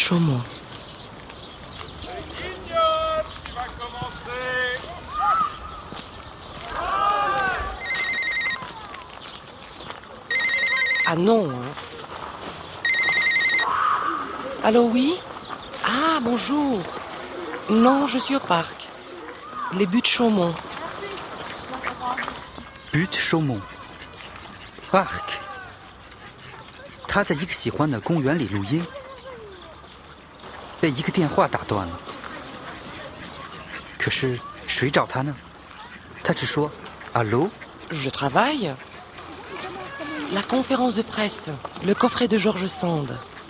Chaumont。Ah non. Allô, oui? Ah, bonjour. Non, je suis au parc. Les buts de Chaumont. Buts de Chaumont. Parc. 他在一个喜欢的公园里录音，被一个电话打断了。可是谁找他呢？他只说 Allô? Je travaille. La conférence de presse, le coffret de Georges Sand.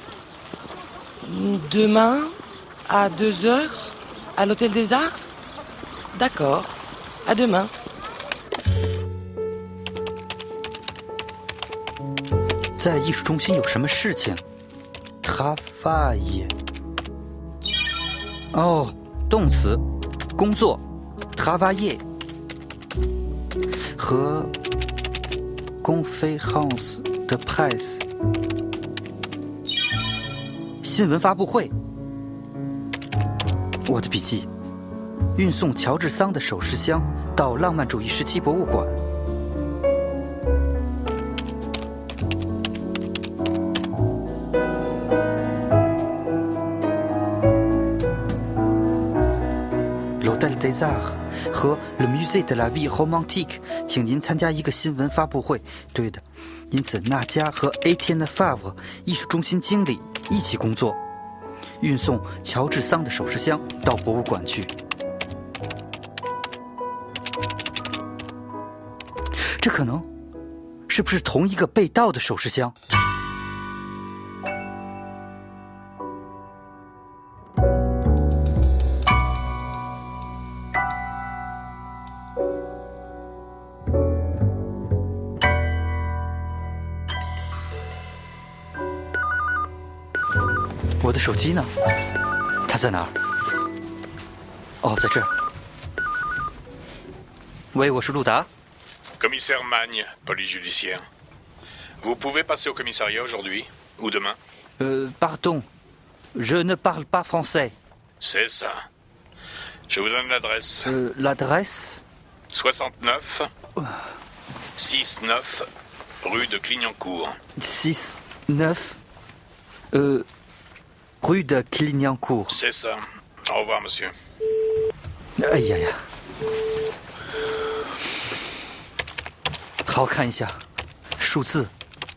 Demain, à 2h, à l'Hôtel des Arts? D'accord. À demain. 在艺术中心有什么事情 ？Travail。哦，动词，工作 ，travailler。和 conférence de presse 新闻发布会。我的笔记：运送乔治桑的首饰箱到浪漫主义时期博物馆。l'Hôtel des Arts 和 Le Musée de la Vie Romantique， 请您参加一个新闻发布会。对的，因此娜迦和 Etienne Favre 艺术中心经理一起工作，运送乔治桑的首饰箱到博物馆去。这可能是不是同一个被盗的首饰箱？我的手机呢？它在哪儿？哦，在这儿。喂，我是路达。 Commissaire Magne, police judiciaire. Vous pouvez passer au commissariat aujourd'hui ou demain? Pardon, je ne parle pas français. C'est ça. Je vous donne l'adresse. L'adresse? 69 6-9 rue de Clignancourt. 6-9 rue de Clignancourt. C'est ça. Au revoir, monsieur. 哎呀呀！好，看一下数字。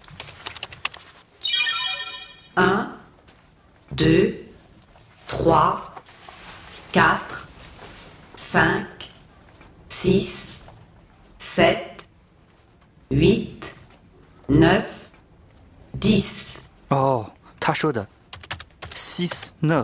1, 2, 3, 4, 5, 6, 7, 8, 9, 10。 哦，他说的6-9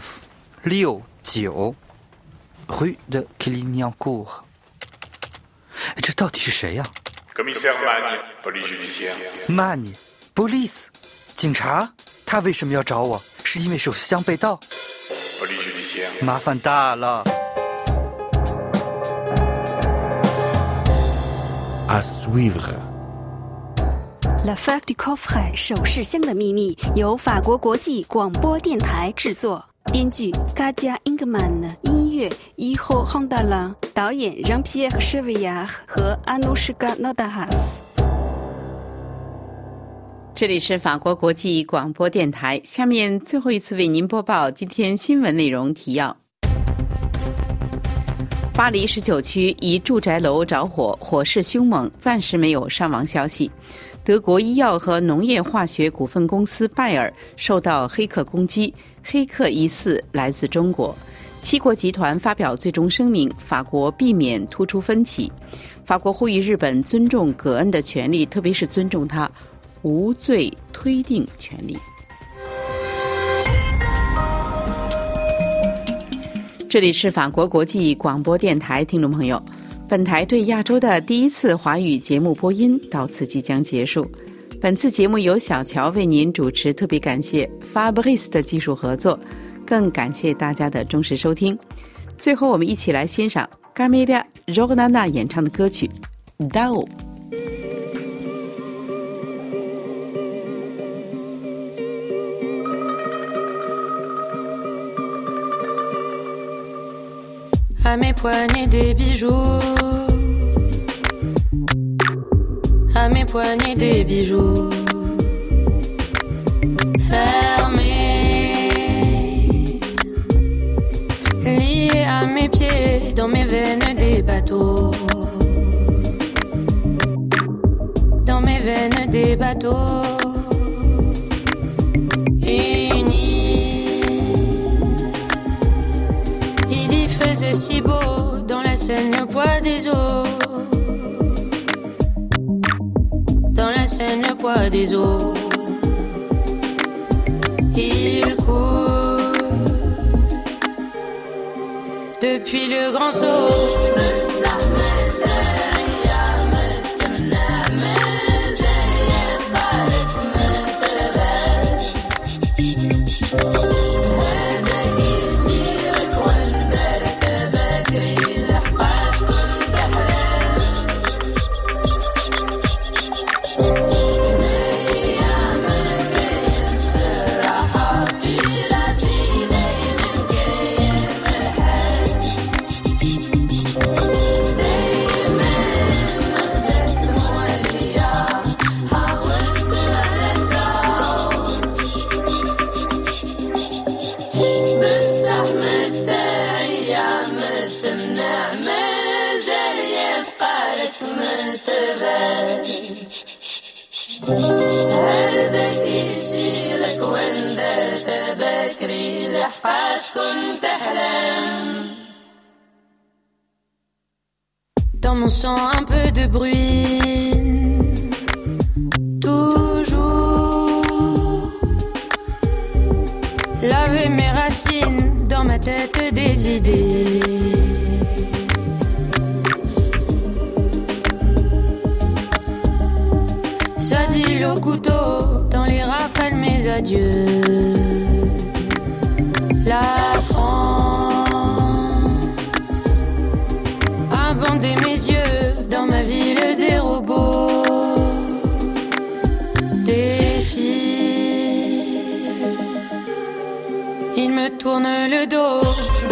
rue de Clignancourt。这到底是谁呀 ？Commissaire Magne, police judiciaire. Magne, police， 警察？他为什么要找我？是因为首饰箱被盗？ Police judiciaire. 麻烦大了。 À suivre. L'affaire du coffret 首饰箱的秘密由法国国际广播电台制作，编剧 Katia Ingman， 音乐 Iho Hondala， 导演 Jean-Pierre Chevillard 和 Anushka Nodahas。 这里是法国国际广播电台，下面最后一次为您播报今天新闻内容提要。巴黎19区一住宅楼着火，火势凶猛，暂时没有伤亡消息。德国医药和农业化学股份公司拜耳受到黑客攻击，黑客疑似来自中国。七国集团发表最终声明，法国避免突出分歧。法国呼吁日本尊重葛恩的权利，特别是尊重他无罪推定权利。这里是法国国际广播电台，听众朋友，本台对亚洲的第一次华语节目播音到此即将结束。本次节目由小乔为您主持，特别感谢 Fabrice 的技术合作，更感谢大家的忠实收听。最后我们一起来欣赏 Camila Jordana 演唱的歌曲 Dao。À mes poignets des bijoux, à mes poignets des bijoux fermés, liés à mes pieds, dans mes veines des bateaux, dans mes veines des bateaux. C'est si beau dans la Seine, le poids des eaux, dans la Seine, le poids des eaux. Il court depuis le grand saut. بكري لحقاش كنت أحلم. Dans mon sang un peu de bruit, toujours laver mes racines dans ma tête des idées. Ça dit au couteau dans les rafales mes adieux. La France a bandé mes yeux dans ma ville des robots, des fils. Ils me tournent le dos.